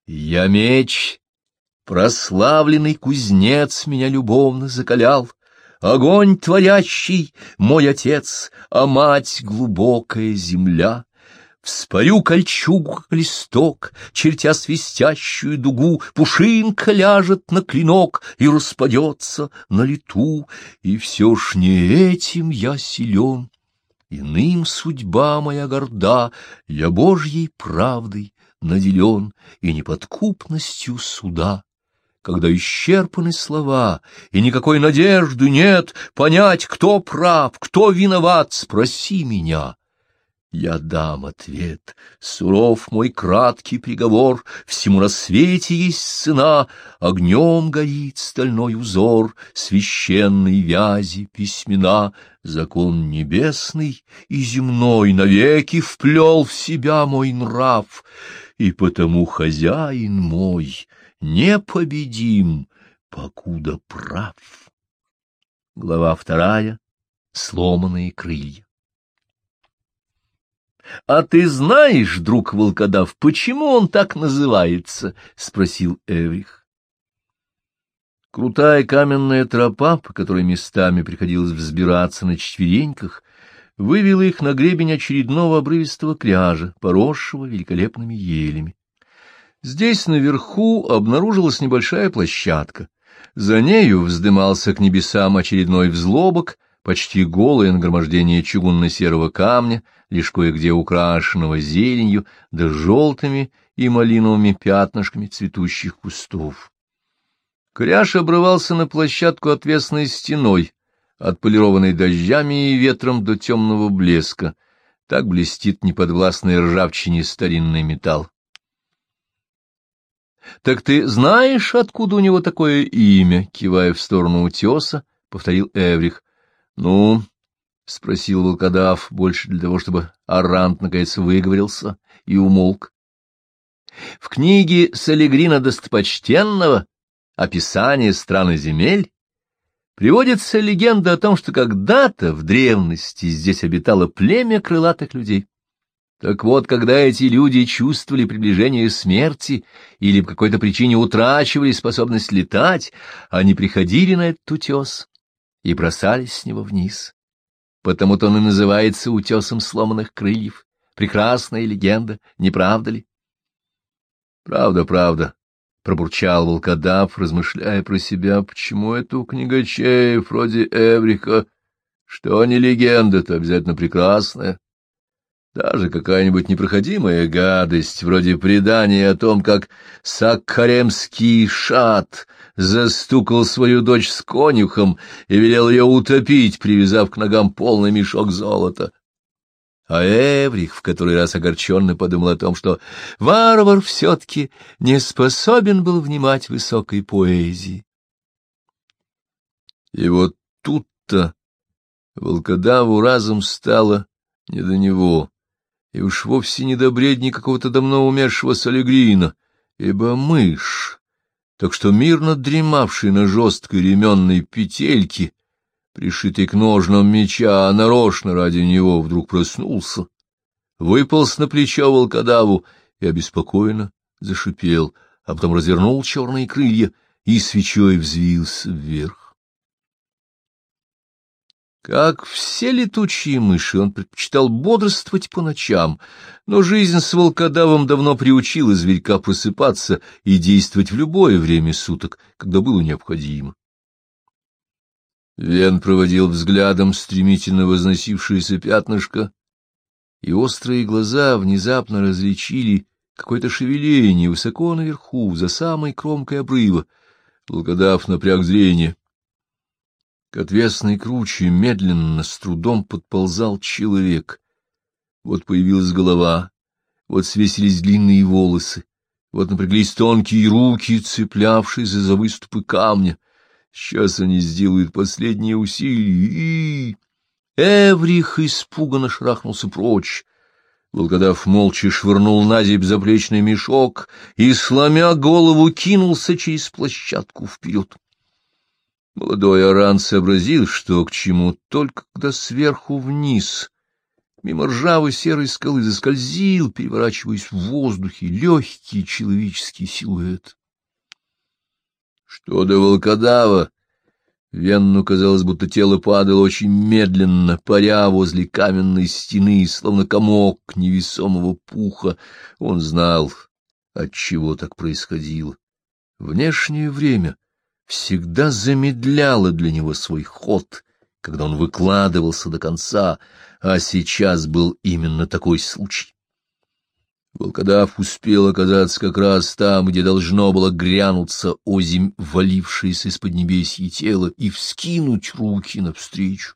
Я меч, прославленный кузнец меня любовно закалял, огонь творящий мой отец, а мать глубокая земля. Вспорю кольчугу, как листок, чертя свистящую дугу, пушинка ляжет на клинок и распадется на лету, и все ж не этим я силен, иным судьба моя горда, я Божьей правдой наделен и неподкупностью суда. Когда исчерпаны слова, и никакой надежды нет понять, кто прав, кто виноват, спроси меня. Я дам ответ, суров мой краткий приговор, всему на свете есть цена, огнем горит стальной узор, священной вязи письмена, закон небесный и земной навеки вплел в себя мой нрав, и потому хозяин мой непобедим, покуда прав. Глава 2. Сломанные крылья. — А ты знаешь, друг волкодав, почему он так называется? — спросил Эврих. Крутая каменная тропа, по которой местами приходилось взбираться на четвереньках, вывела их на гребень очередного обрывистого кряжа, поросшего великолепными елями. Здесь наверху обнаружилась небольшая площадка. За нею вздымался к небесам очередной взлобок, почти голое нагромождение чугунно-серого камня, лишь кое-где украшенного зеленью да желтыми и малиновыми пятнышками цветущих кустов. Кряж обрывался на площадку отвесной стеной, отполированной дождями и ветром до темного блеска. Так блестит неподвластной ржавчине старинный металл. — Так ты знаешь, откуда у него такое имя? — кивая в сторону утеса, повторил Эврих. — Ну, — спросил волкодав, больше для того, чтобы Арант наконец выговорился и умолк. — В книге Салегрина Достопочтенного «Описание стран и земель» приводится легенда о том, что когда-то в древности здесь обитало племя крылатых людей. Так вот, когда эти люди чувствовали приближение смерти или по какой-то причине утрачивали способность летать, они приходили на этот утес и бросались с него вниз. Потому-то он и называется утесом сломанных крыльев. Прекрасная легенда, не правда ли? — Правда, правда, — пробурчал волкодав, размышляя про себя, почему это у книгачеев вроде Эвриха, что не легенда, то обязательно прекрасная. Даже какая-нибудь непроходимая гадость, вроде предания о том, как Саккаремский шат застукал свою дочь с конюхом и велел ее утопить, привязав к ногам полный мешок золота. А Эврих в который раз огорченно подумал о том, что варвар все-таки не способен был внимать высокой поэзии. И вот тут-то волкодаву разом стало не до него. И уж вовсе не до бредни какого-то давно умершего Салегрина, ибо мышь, так что мирно дремавший на жесткой ременной петельке, пришитой к ножнам меча, а нарочно ради него вдруг проснулся, выполз на плечо волкодаву и обеспокоенно зашипел, а потом развернул черные крылья и свечой взвился вверх. Как все летучие мыши, он предпочитал бодрствовать по ночам, но жизнь с волкодавом давно приучила зверька просыпаться и действовать в любое время суток, когда было необходимо. Вен проводил взглядом стремительно возносившееся пятнышко, и острые глаза внезапно различили какое-то шевеление высоко наверху, за самой кромкой обрыва. Волкодав напряг зрение. К отвесной круче медленно, с трудом подползал человек. Вот появилась голова, вот свесились длинные волосы, вот напряглись тонкие руки, цеплявшиеся за выступы камня. Сейчас они сделают последние усилия, и... Эврих испуганно шарахнулся прочь. Волкодав молча швырнул назиб заплечный мешок и, сломя голову, кинулся через площадку вперед. Молодой Аран сообразил, что к чему, только когда сверху вниз мимо ржавой серой скалы заскользил, переворачиваясь в воздухе, легкий человеческий силуэт. Что до волкодава, Венну казалось, будто тело падало очень медленно, паря возле каменной стены, словно комок невесомого пуха. Он знал, отчего так происходило. Внешнее время всегда замедляло для него свой ход, когда он выкладывался до конца, а сейчас был именно такой случай. Волкодав успел оказаться как раз там, где должно было грянуться озимь валившееся из поднебесья тело, и вскинуть руки навстречу.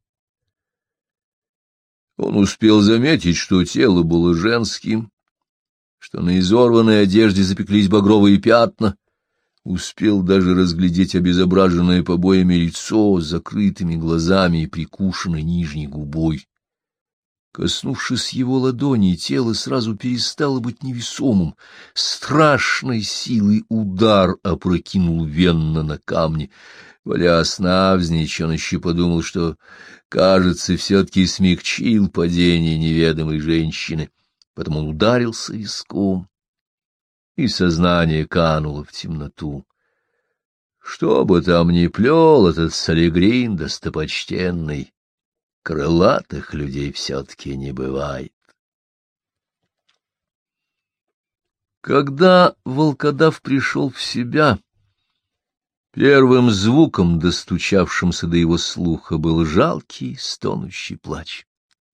Он успел заметить, что тело было женским, что на изорванной одежде запеклись багровые пятна, успел даже разглядеть обезображенное побоями лицо с закрытыми глазами и прикушенной нижней губой. Коснувшись его ладони, тело сразу перестало быть невесомым. Страшной силой удар опрокинул Венна на камни. Валясь навзничь, он еще подумал, что, кажется, все-таки смягчил падение неведомой женщины. Потом он ударился виском, и сознание кануло в темноту. Что бы там ни плел этот Салегрин достопочтенный, крылатых людей все-таки не бывает. Когда волкодав пришел в себя, первым звуком, достучавшимся до его слуха, был жалкий, стонущий плач.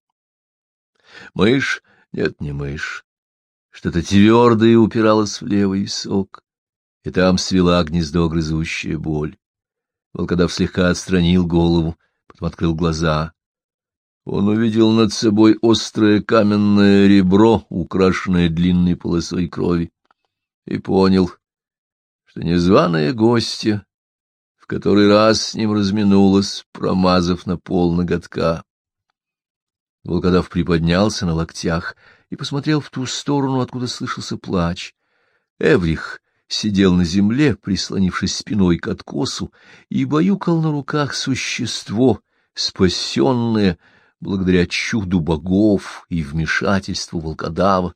Мышь, нет, не мышь, что-то твердое упиралось в левый висок, и там свела гнездо грызущая боль. Волкодав слегка отстранил голову, потом открыл глаза. Он увидел над собой острое каменное ребро, украшенное длинной полосой крови, и понял, что незваная гостья в который раз с ним разминулась, промазав на пол ноготка. Волкодав приподнялся на локтях и посмотрел в ту сторону, откуда слышался плач. Эврих сидел на земле, прислонившись спиной к откосу, и баюкал на руках существо, спасенное благодаря чуду богов и вмешательству волкодава.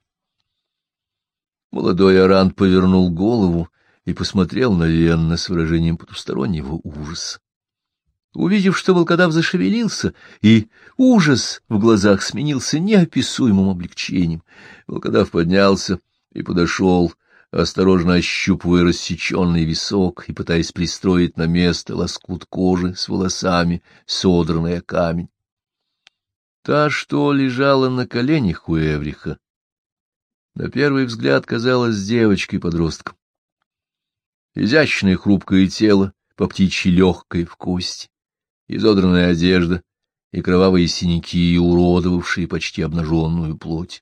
Молодой Арант повернул голову и посмотрел на Венна с выражением потустороннего ужаса. Увидев, что волкодав зашевелился, и ужас в глазах сменился неописуемым облегчением, волкодав поднялся и подошел, осторожно ощупывая рассеченный висок и пытаясь пристроить на место лоскут кожи с волосами, содранный о камень. Та, что лежала на коленях у Эвриха, на первый взгляд казалась девочкой-подростком. Изящное хрупкое тело, по птичьи легкое в кости, изодранная одежда и кровавые синяки, уродовавшие почти обнаженную плоть.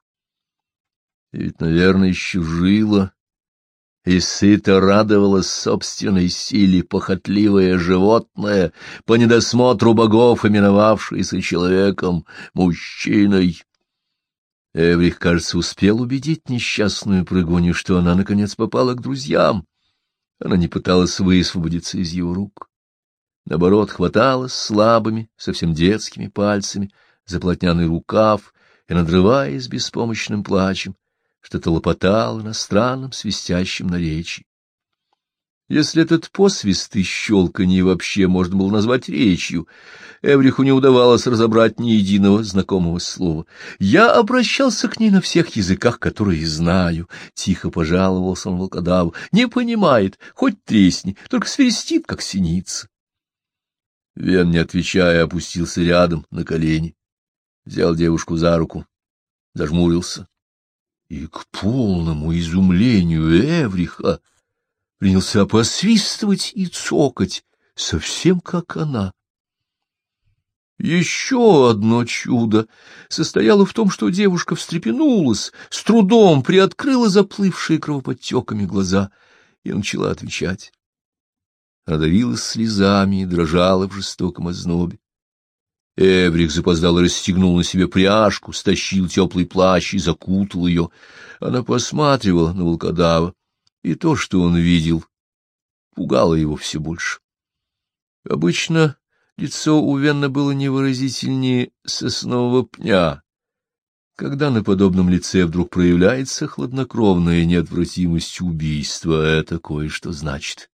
И ведь, наверное, еще жила и сыто радовалась собственной силе похотливое животное, по недосмотру богов именовавшееся человеком, мужчиной. Эврих, кажется, успел убедить несчастную прыгунью, что она, наконец, попала к друзьям. Она не пыталась высвободиться из его рук. Наоборот, хваталась слабыми, совсем детскими пальцами за плотняный рукав и, надрываясь беспомощным плачем, что-то лопотало на странном свистящем наречии. Если этот посвист и щелканье вообще можно было назвать речью, Эвриху не удавалось разобрать ни единого знакомого слова. «Я обращался к ней на всех языках, которые знаю», — тихо пожаловался он волкодаву. «Не понимает, хоть тресни, только свистит, как синица». Вен, не отвечая, опустился рядом на колени, взял девушку за руку, зажмурился. И к полному изумлению Эвриха принялся посвистывать и цокать, совсем как она. Еще одно чудо состояло в том, что девушка встрепенулась, с трудом приоткрыла заплывшие кровоподтеками глаза и начала отвечать. Она давилась слезами и дрожала в жестоком ознобе. Эврих запоздало расстегнул на себе пряжку, стащил теплый плащ и закутал ее. Она посматривала на волкодава, и то, что он видел, пугало его все больше. Обычно лицо у Венна было невыразительнее соснового пня, Когда на подобном лице вдруг проявляется хладнокровная неотвратимость убийства, это кое-что значит.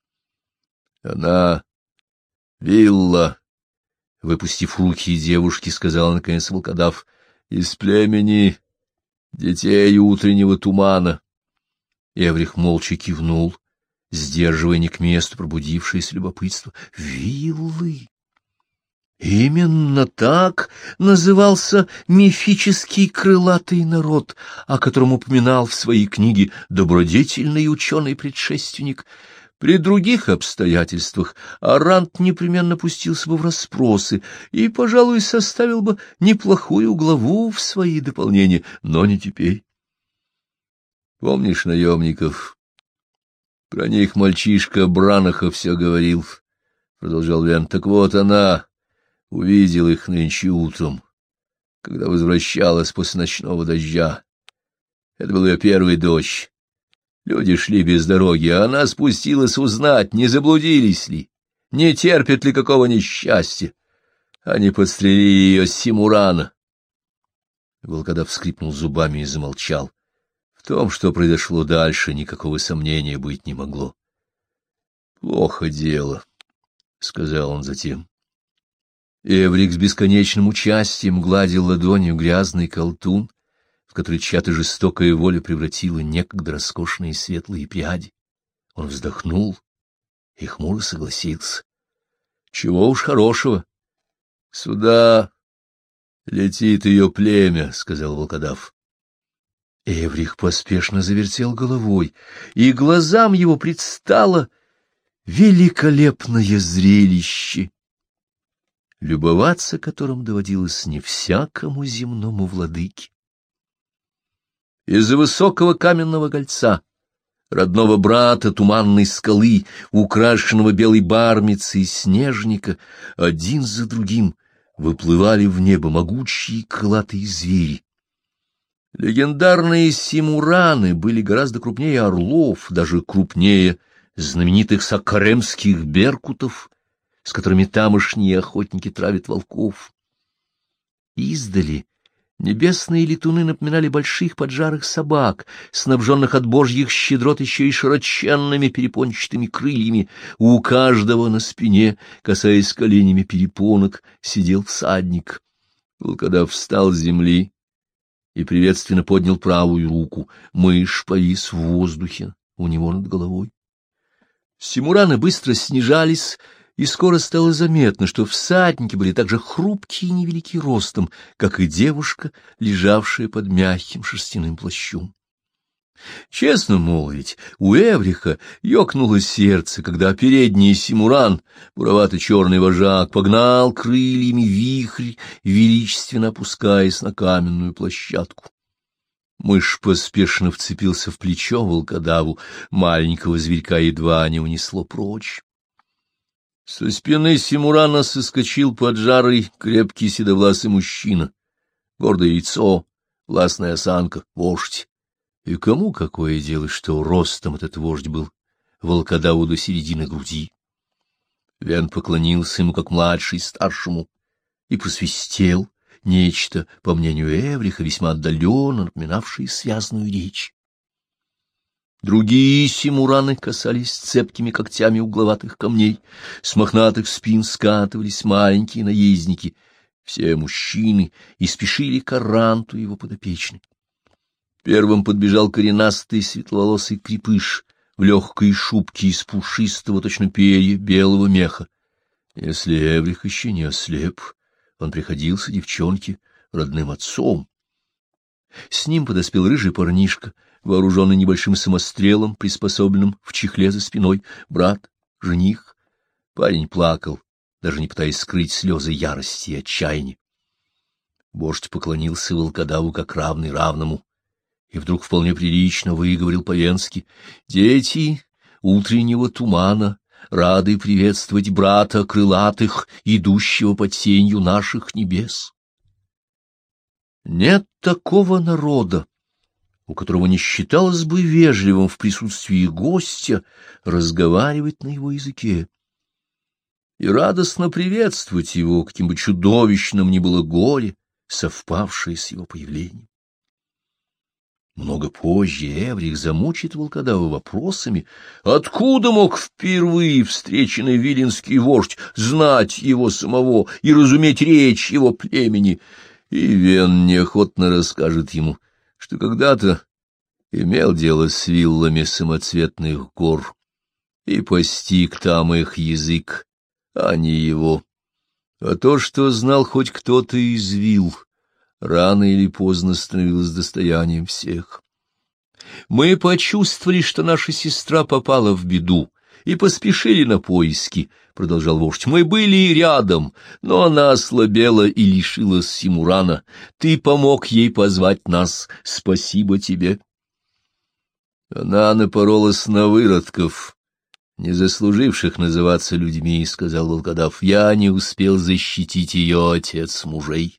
Она вилла, выпустив руки девушки, сказала наконец волкодав, из племени детей утреннего тумана. Эврих молча кивнул, сдерживая не к месту пробудившееся любопытство. Виллы! Именно так назывался мифический крылатый народ, о котором упоминал в своей книге добродетельный ученый-предшественник. При других обстоятельствах Арант непременно пустился бы в расспросы и, пожалуй, составил бы неплохую главу в свои дополнения, но не теперь. Помнишь наемников? Про них мальчишка Бранаха все говорил, — продолжал Вен. Так вот она увидел их нынче утром, когда возвращалась после ночного дождя. Это был ее первый дождь. Люди шли без дороги, а она спустилась узнать, не заблудились ли, не терпят ли какого несчастья. Они подстрелили ее с Симурана. Волкодав скрипнул зубами и замолчал. В том, что произошло дальше, никакого сомнения быть не могло. — Плохо дело, — сказал он затем. Эврик с бесконечным участием гладил ладонью грязный колтун, в который чья-то жестокая воля превратила некогда роскошные светлые пряди. Он вздохнул и хмуро согласился. — Чего уж хорошего. — Сюда летит ее племя, — сказал волкодав. Эврих поспешно завертел головой, и глазам его предстало великолепное зрелище, любоваться которым доводилось не всякому земному владыке. Из-за высокого каменного кольца, родного брата туманной скалы, украшенного белой бармицей и снежника, один за другим выплывали в небо могучие крылатые звери. Легендарные симураны были гораздо крупнее орлов, даже крупнее знаменитых сакаремских беркутов, с которыми тамошние охотники травят волков. Издали небесные летуны напоминали больших поджарых собак, снабженных от божьих щедрот еще и широченными перепончатыми крыльями. У каждого на спине, касаясь коленями перепонок, сидел всадник. Волкодав встал с земли и приветственно поднял правую руку. Мышь повис в воздухе у него над головой. Симураны быстро снижались, и скоро стало заметно, что всадники были так же хрупкие и невелики ростом, как и девушка, лежавшая под мягким шерстяным плащом. Честно молвить, у Эвриха ёкнуло сердце, когда передний симуран, буровато-черный вожак, погнал крыльями вихрь, величественно опускаясь на каменную площадку. Мышь поспешно вцепился в плечо волкодаву, маленького зверька едва не унесло прочь. Со спины симурана соскочил поджарый, крепкий седовласый мужчина, гордое яйцо, властная осанка, вождь. И кому какое дело, что ростом этот вождь был волкодаву до середины груди? Вен поклонился ему как младший старшему и просвистел нечто, по мнению Эвриха, весьма отдаленно напоминавшее связную речь. Другие симураны касались цепкими когтями угловатых камней, с мохнатых спин скатывались маленькие наездники. Все мужчины и спешили к Аранту его подопечной. Первым подбежал коренастый светловолосый крепыш в легкой шубке из пушистого, точно перья, белого меха. Если Эврих еще не ослеп, он приходился девчонке родным отцом. С ним подоспел рыжий парнишка, вооруженный небольшим самострелом, приспособленным в чехле за спиной, брат, жених. Парень плакал, даже не пытаясь скрыть слезы ярости и отчаяния. Вождь поклонился волкодаву как равный равному, и вдруг вполне прилично выговорил по-венски: «Дети утреннего тумана, рады приветствовать брата крылатых, идущего под сенью наших небес». Нет такого народа, у которого не считалось бы вежливым в присутствии гостя разговаривать на его языке. И радостно приветствовать его, каким бы чудовищным ни было горе, совпавшее с его появлением. Много позже Эврих замучит волкодава вопросами, откуда мог впервые встреченный виленский вождь знать его самого и разуметь речь его племени, и Вен неохотно расскажет ему, что когда-то имел дело с виллами самоцветных гор и постиг там их язык, а не его. А то, что знал хоть кто-то из вилл, рано или поздно становилось достоянием всех. Мы почувствовали, что наша сестра попала в беду, и поспешили на поиски, — продолжал вождь. Мы были рядом, но она ослабела и лишилась Симурана. Ты помог ей позвать нас. Спасибо тебе. Она напоролась на выродков, не заслуживших называться людьми, — сказал волкодав. Я не успел защитить ее, отец мужей.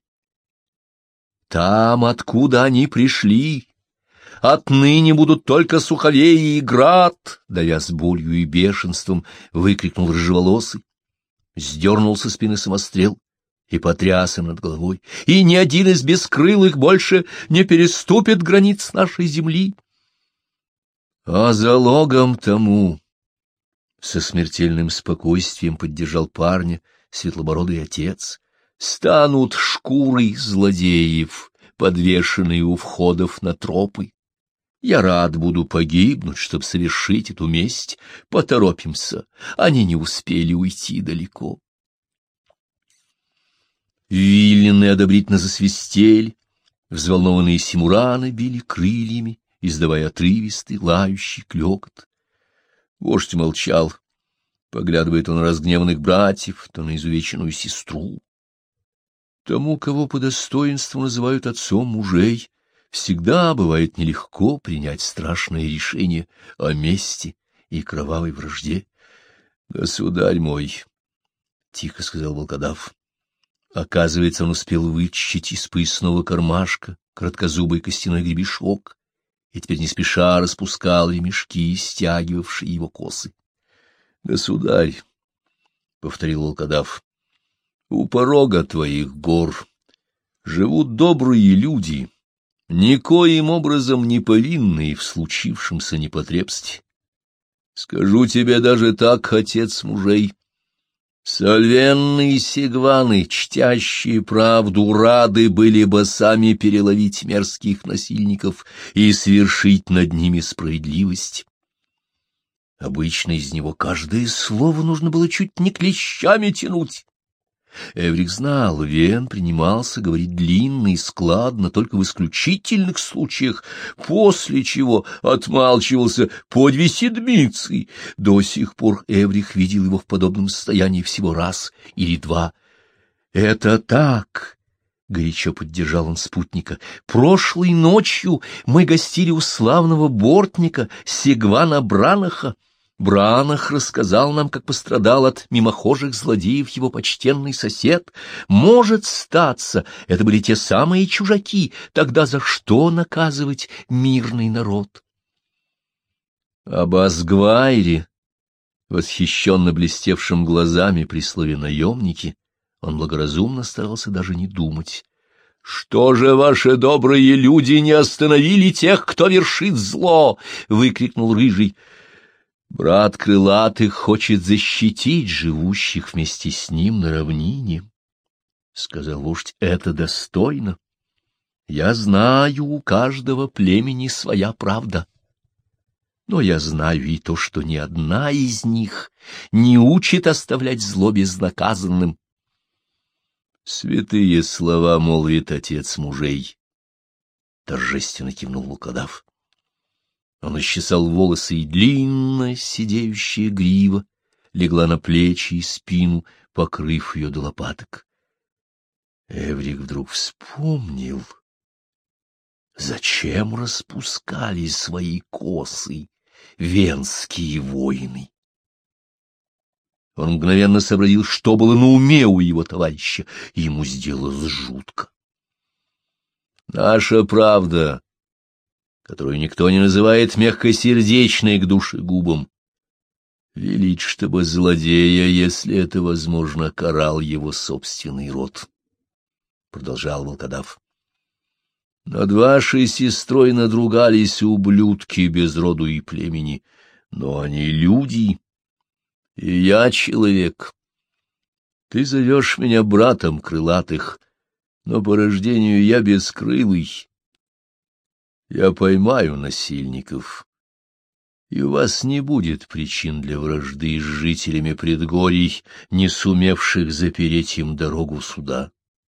Там, откуда они пришли, отныне будут только Суховей и Град, — давя с болью и бешенством, выкрикнул рыжеволосый, сдернул со спины самострел и потряс им над головой. И ни один из бескрылых больше не переступит границ нашей земли. А залогом тому, со смертельным спокойствием поддержал парня светлобородый отец, станут шкуры злодеев, подвешенные у входов на тропы. Я рад буду погибнуть, чтоб совершить эту месть. Поторопимся, они не успели уйти далеко. Вилены одобрительно засвистели, взволнованные симураны били крыльями, издавая отрывистый, лающий клёкот. Вождь молчал, поглядывая то на разгневанных братьев, то на изувеченную сестру. Тому, кого по достоинству называют отцом мужей, всегда бывает нелегко принять страшное решение о мести и кровавой вражде. — Государь мой, — тихо сказал волкодав, — оказывается, он успел вытащить из поясного кармашка короткозубый костяной гребешок и теперь не спеша распускал ремешки, стягивавшие его косы. — Государь, — повторил волкодав, — у порога твоих гор живут добрые люди, никоим образом не повинные в случившемся непотребстве. Скажу тебе даже так, отец мужей, сольвенные сигваны, чтящие правду, рады были бы сами переловить мерзких насильников и свершить над ними справедливость. Обычно из него каждое слово нужно было чуть не клещами тянуть. Эврих знал, Вен принимался говорить длинно и складно только в исключительных случаях, после чего отмалчивался по 2 седмицы. До сих пор Эврих видел его в подобном состоянии всего раз или два. — Это так, — горячо поддержал он спутника, — прошлой ночью мы гостили у славного бортника Сигвана Бранаха. Бранах рассказал нам, как пострадал от мимохожих злодеев его почтенный сосед. Может статься, это были те самые чужаки, тогда за что наказывать мирный народ? Об Асгвайре, восхищенно блестевшим глазами при слове «наемники», он благоразумно старался даже не думать. — Что же ваши добрые люди не остановили тех, кто вершит зло? — выкрикнул Рыжий. Брат Крылатых хочет защитить живущих вместе с ним на равнине, — сказал вождь, — это достойно. Я знаю, у каждого племени своя правда. Но я знаю и то, что ни одна из них не учит оставлять зло безнаказанным. Святые слова молвит отец мужей, — торжественно кивнул волкодав. Он расчесал волосы, и длинная сидеющая грива легла на плечи и спину, покрыв ее до лопаток. Эврик вдруг вспомнил, зачем распускали свои косы венские воины. Он мгновенно сообразил, что было на уме у его товарища, и ему сделалось жутко. Наша правда, которую никто не называет мягкосердечной к душегубам, велит, чтобы злодея, если это возможно, карал его собственный род. продолжал волкодав. — Над вашей сестрой надругались ублюдки без роду и племени, но они люди, и я человек. Ты зовешь меня братом крылатых, но по рождению я бескрылый. Я поймаю насильников, и у вас не будет причин для вражды с жителями предгорий, не сумевших запереть им дорогу сюда.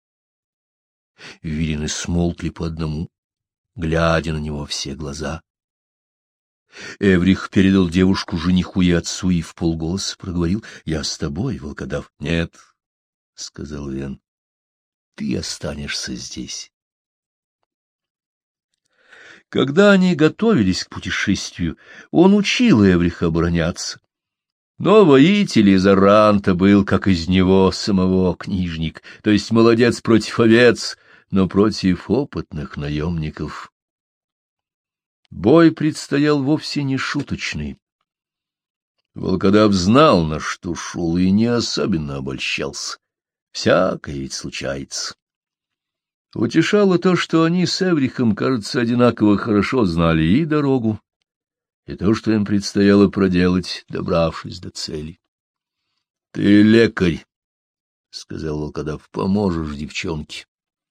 Вирены смолкли по одному, глядя на него все глаза. Эврих передал девушку жениху и отцу и вполголоса проговорил: — Я с тобой, волкодав. — Нет, — сказал Вен, — ты останешься здесь. Когда они готовились к путешествию, он учил Эвриха обороняться. Но воитель из Аранта был, как из него самого, книжник, то есть молодец против овец, но против опытных наемников. Бой предстоял вовсе не шуточный. Волкодав знал, на что шел, и не особенно обольщался. Всякое ведь случается. Утешало то, что они с Эврихом, кажется, одинаково хорошо знали и дорогу, и то, что им предстояло проделать, добравшись до цели. — Ты лекарь, — сказал волкодав, — поможешь девчонке.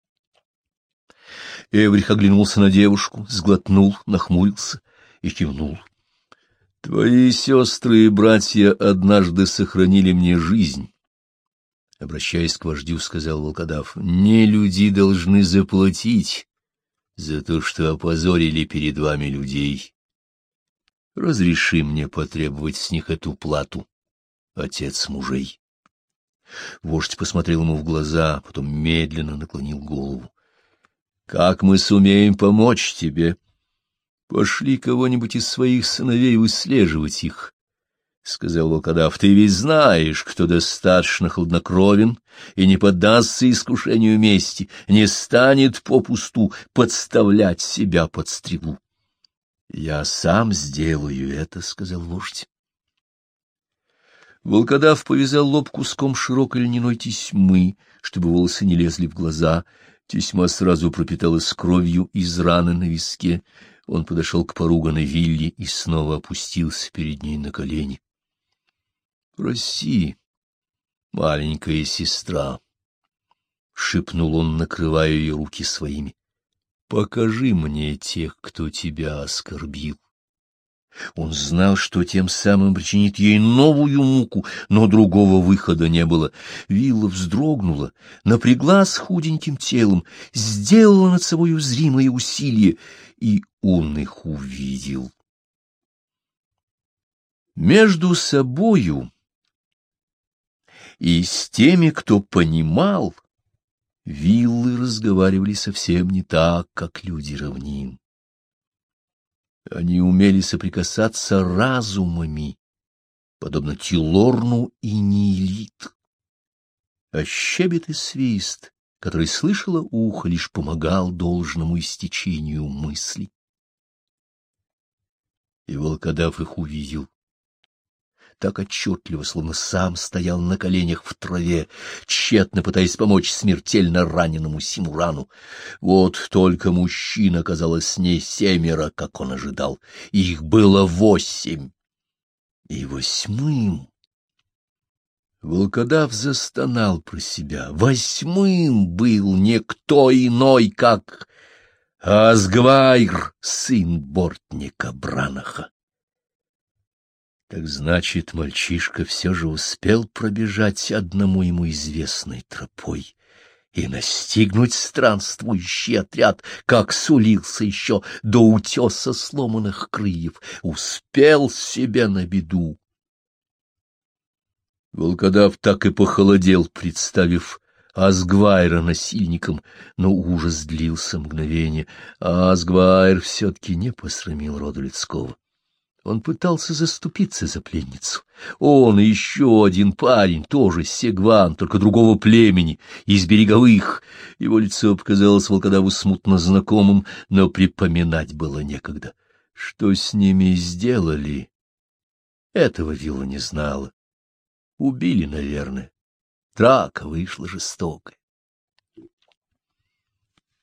Эврих оглянулся на девушку, сглотнул, нахмурился и кивнул. — Твои сестры и братья однажды сохранили мне жизнь. Обращаясь к вождю, сказал волкодав: — не люди должны заплатить за то, что опозорили перед вами людей. Разреши мне потребовать с них эту плату, отец мужей. Вождь посмотрел ему в глаза, потом медленно наклонил голову. — Как мы сумеем помочь тебе? Пошли кого-нибудь из своих сыновей выслеживать их. — сказал волкодав, — ты ведь знаешь, кто достаточно хладнокровен и не поддастся искушению мести, не станет попусту подставлять себя под стрелу. — Я сам сделаю это, — сказал вождь. Волкодав повязал лоб куском широкой льняной тесьмы, чтобы волосы не лезли в глаза. Тесьма сразу пропиталась кровью из раны на виске. Он подошел к поруганной вилле и снова опустился перед ней на колени. — Проси, маленькая сестра, — шепнул он, накрывая ее руки своими, — покажи мне тех, кто тебя оскорбил. Он знал, что тем самым причинит ей новую муку, но другого выхода не было. Вилла вздрогнула, напряглась худеньким телом, сделала над собою зримое усилие, и он их увидел. Между собою и с теми, кто понимал, виллы разговаривали совсем не так, как люди равнин. Они умели соприкасаться разумами, подобно Тилорну и Неилит. А щебет и свист, который слышало ухо, лишь помогал должному истечению мысли. И волкодав их увидел так отчетливо, словно сам стоял на коленях в траве, тщетно пытаясь помочь смертельно раненому Симурану. Вот только мужчин оказалось не 7, как он ожидал, их было 8. И 8-м... Волкодав застонал про себя. 8-м был никто иной, как Асгвайр, сын бортника Бранаха. Так значит, мальчишка все же успел пробежать одному ему известной тропой и настигнуть странствующий отряд, как сулился еще до утеса сломанных крыльев, успел себе на беду. Волкодав так и похолодел, представив Асгвайра насильником, но ужас длился мгновение, а Асгвайр все-таки не посрамил рода людского. Он пытался заступиться за пленницу. Он и еще один парень, тоже сегван, только другого племени, из береговых. Его лицо показалось волкодаву смутно знакомым, но припоминать было некогда. Что с ними сделали? Этого вилла не знала. Убили, наверное. Драка вышла жестокая.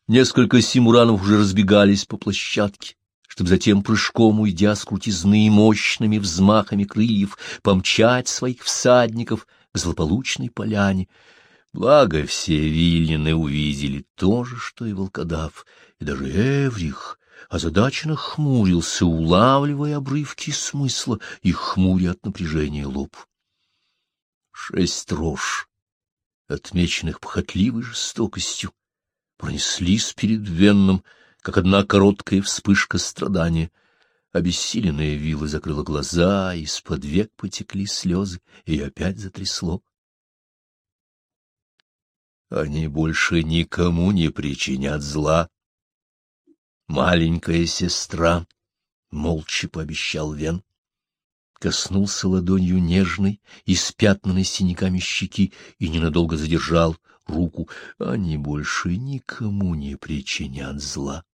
Несколько симуранов уже разбегались по площадке, чтобы затем прыжком, уйдя с крутизны мощными взмахами крыльев, помчать своих всадников к злополучной поляне. Благо все вильнины увидели то же, что и волкодав, и даже Эврих озадаченно хмурился, улавливая обрывки смысла и хмуря от напряжения лоб. 6 рож, отмеченных похотливой жестокостью, пронеслись перед Венном, как одна короткая вспышка страдания. Обессиленная вилла закрыла глаза, из-под век потекли слезы, и опять затрясло. Они больше никому не причинят зла. Маленькая сестра, — молча пообещал Вен. Коснулся ладонью нежной, испятнанной синяками щеки и ненадолго задержал руку. Они больше никому не причинят зла.